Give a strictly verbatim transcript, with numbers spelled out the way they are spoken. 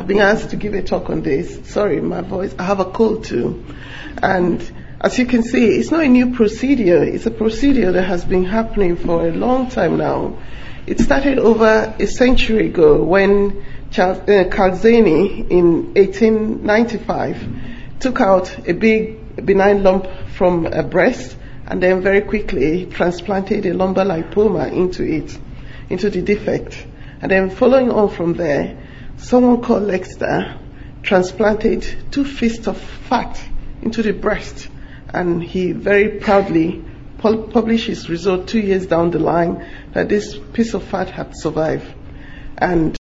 I've been asked to give a talk on this. Sorry, my voice, I have a cold too. And as you can see, it's not a new procedure. It's a procedure that has been happening for a long time now. It started over a century ago when Charles, uh, Calzani in eighteen ninety-five took out a big benign lump from a breast and then very quickly transplanted a lumbar lipoma into it, into the defect. And then following on from there, someone called Lexter transplanted two fists of fat into the breast, and he very proudly pu- published his result two years down the line that this piece of fat had survived. And